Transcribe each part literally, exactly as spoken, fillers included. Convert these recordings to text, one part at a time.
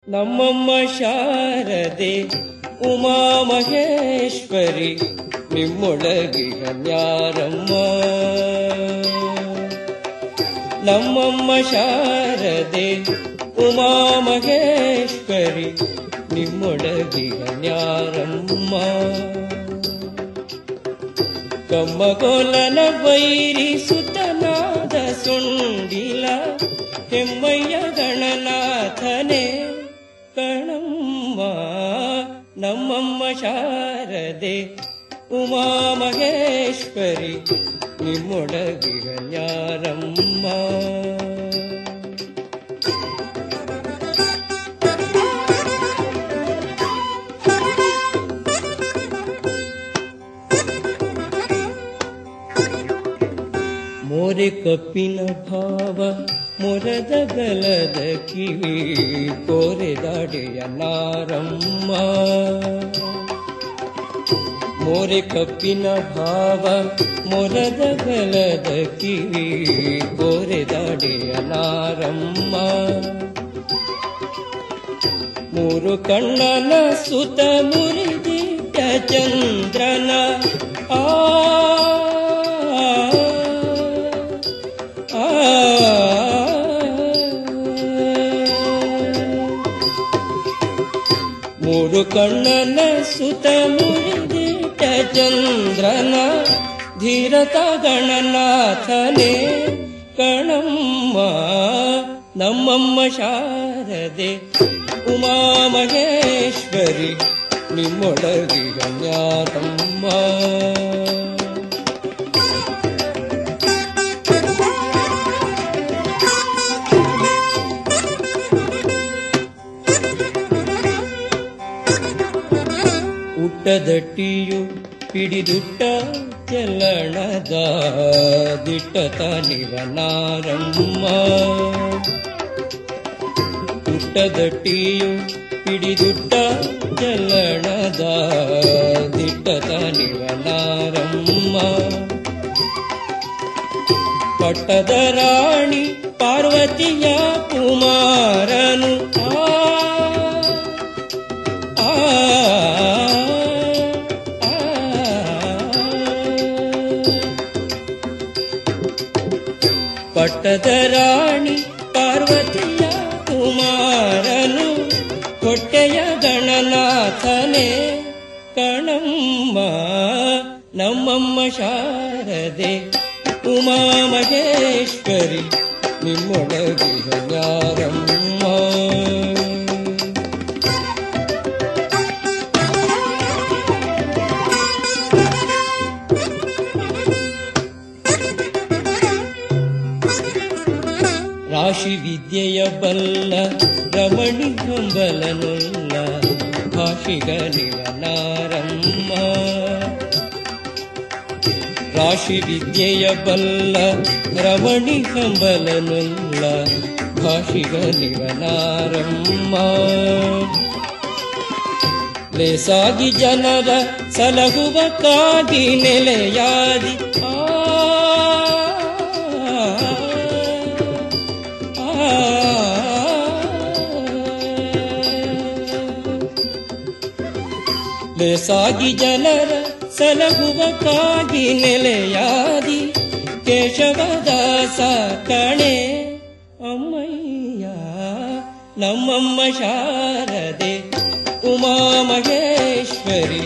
ನಮ್ಮಮ್ಮ ಶಾರದೆ ಉಮಾ ಮಹೇಶ್ವರಿ ನಿಮ್ಮೊಳಗಿಗನ್ಯಾರಮ್ಮ. ನಮ್ಮಮ್ಮ ಶಾರದೆ ಉಮಾ ಮಹೇಶ್ವರಿ ನಿಮ್ಮೊಳಗಿಗನ್ಯಾರಮ್ಮ. ಕಮ್ಮಗೋಲನ ವೈರಿ ಸುತನಾದ ಸುಂಡಿಲ ಹೆಮ್ಮಯ್ಯ ಗಣನಾಥನೇ ಕಣಮ್ಮ. ನಮ್ಮಮ್ಮ ಶಾರದೆ ಉಮಾ ಮಹೇಶ್ವರಿ ನಿಮ್ಮೊಳಗಿಗನ್ಯಾರಮ್ಮ. ಮೋರೆ ಕಪ್ಪಿನ ಭಾವ ಮೊರದ ಗಲದ ಕಿವಿ ಕೋರೆದಾಡೆಯ ನಾರಮ್ಮ. ಮೋರೆ ಕಪ್ಪಿನ ಭಾವ ಮೊರದ ಗಲದ ಕಿವಿ ಕೋರೆದಾಡೆಯ ನಾರಮ್ಮ. ಮೂರು ಕಣ್ಣನ ಸುತ ಮುರಿದಿಟ್ಟ ಚಂದ್ರನ ಆ ಮೂರು ಕಣ್ಣನ ಸುತ ಮುರಿದಿಟ್ಟ ಚಂದ್ರನ ಧೀರತ ಗಣನಾಥನೇ ಕಣಮ್ಮ. ನಮ್ಮಮ್ಮ ಶಾರದೆ ಉಮಾ ಮಹೇಶ್ವರಿ ನಿಮ್ಮೊಳಗಿಗನ್ಯಾರಮ್ಮ. ಉಟ್ಟದಟ್ಟಿಯು ಹಿಡಿದುಟ್ಟ ಚಲಣದ ದಿಟ್ಟತ ನಿವನಾರಮ್ಮ. ಉಟ್ಟದಟ್ಟಿಯು ಹಿಡಿದುಟ್ಟ ಚಲಣದ ದಿಟ್ಟತ ನಿವನಾರಮ್ಮ. ಪಟ್ಟದ ರಾಣಿ ಪಾರ್ವತಿಯ ಕುಮಾರನು ಪಟ್ಟದ ರಾಣಿ ಪಾರ್ವತಿಯ ಕುಮಾರನು ಹೊಟ್ಟೆಯ ಗಣನಾಥನೇ ಕಣಮ್ಮ. ನಮ್ಮಮ್ಮ ಶಾರದೆ ಉಮಾ ಮಹೇಶ್ವರಿ ನಿಮ್ಮೊಳಗಿಗನ್ಯಾರಮ್ಮ. ರಾಶಿ ವಿದ್ಯೆಯ ಬಲ್ಲ ರಮಣಿ ಹಂಬಲನುಲ್ಲ ಭಾಷಿಗನಿವನಾರಮ್ಮ. ರಾಶಿ ವಿದ್ಯೆಯ ಬಲ್ಲ ರಮಣಿ ಹಂಬಲನುಲ್ಲ ಭಾಷಿಗನಿವನಾರಮ್ಮ. ಲೇಸಾಗಿ ಜನರ ಸಲಹುವಕ್ಕಾಗಿ ನೆಲೆಯಾದಿ ಲೇಸಾಗಿ ಜನರ ಸಲಹುವಕ್ಕಾಗಿ ನೆಲೆಯಾದಿ ಕೇಶವದಾಸ ಕಣೆ ಅಮ್ಮಯ್ಯ. ನಮ್ಮಮ್ಮ ಶಾರದೆ ಉಮಾ ಮಹೇಶ್ವರಿ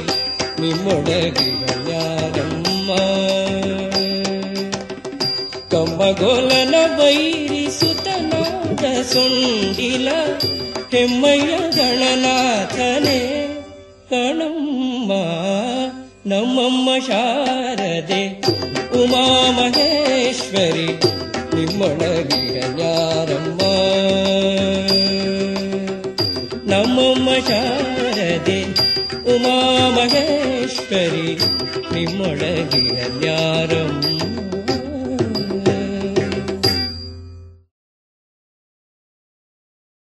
ನಿಮ್ಮೊಳಗಿಗನ್ಯಾರಮ್ಮ. ಕಮ್ಮಗೋಲನ ವೈರಿ ಸುತನಾದ ಸುಂಡಿಲ ಹೆಮ್ಮಯ್ಯ ಗಣನಾಥನೇ ಕಣಮ್ಮ. ನಮ್ಮಮ್ಮ ಶಾರದೆ ಉಮಾ ಮಹೇಶ್ವರಿ ನಿಮ್ಮೊಳಗಿಗನ್ಯಾರಮ್ಮ. ನಮ್ಮಮ್ಮ ಶಾರದೆ ಉಮಾ ಮಹೇಶ್ವರಿ ನಿಮ್ಮೊಳಗಿಗನ್ಯಾರಮ್ಮ.